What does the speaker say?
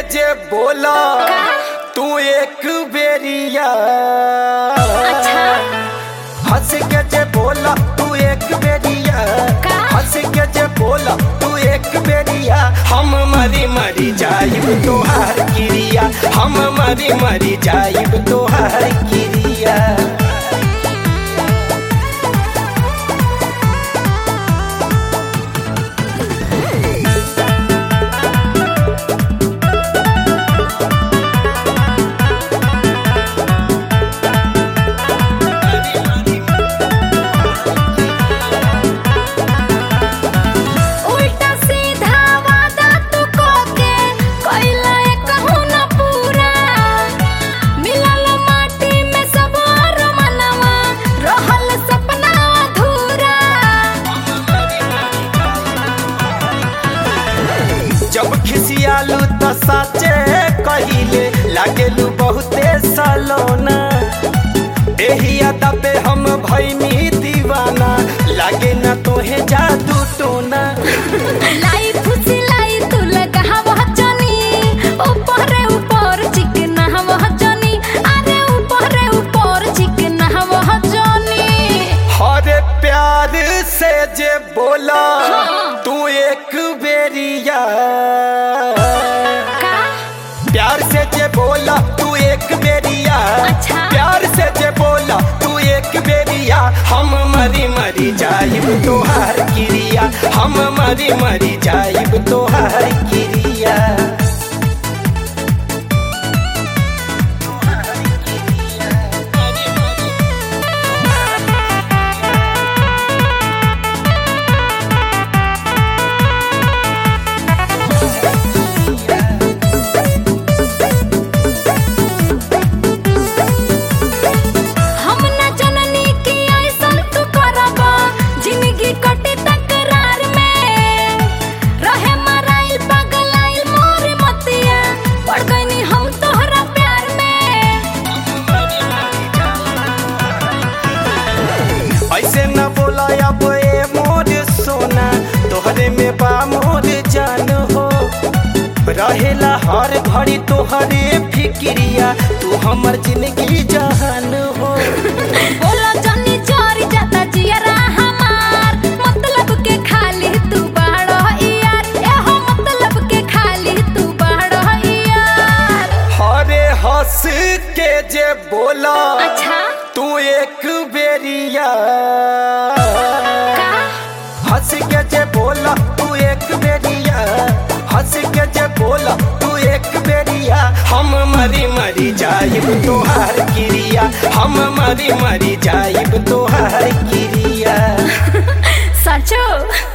जे बोला तू एक बेरिया हंस के जे बोला तू एक बेरिया हंस के जे बोला तू एक बेरिया हम मरी मरी जाइब तोहार क्रिया हम मरी मरी जाइब तोहार क्रिया। जब खिसियालू तो साचे कहिले लागेलू बहुते सलोना एही अदा पे हम भइनी दीवाना लागे ना तोहे जादू टोना। लाई खुशी लाई तू लगा हवा जानी ऊपर ऊपर चिकना हवा जानी अरे ऊपर चिकना हवा जानी। हरे प्यार से जे बोला तू एक बेरिया प्यार से जे बोला तू एक बेरिया प्यार से जे बोला तू एक बेरिया हम मरी मरी जाइब तोहार क्रिया हम मरी मरी जाइब तोहार क्रिया। ऐसे न बोला अब ए मोर सोना तोहरे में बा मोर जान हो रहेला हर घड़ी तोहरे फिक्रिया तू हमर जिंदगी जहान हो। बोला जानी चोरी जाता जियरा हमार मतलब के खाली तू बाड़ो यार एहो मतलब के खाली तू बाड़ो यार। हरे हंस के जे बोला तू एक बेरिया हंस के जे बोला तू एक बेरिया हंस के जे बोला तू एक बेरिया हम मरी मरी जाइब तोहार क्रिया हम मरी मरी जाइब तोहार क्रिया। सचो।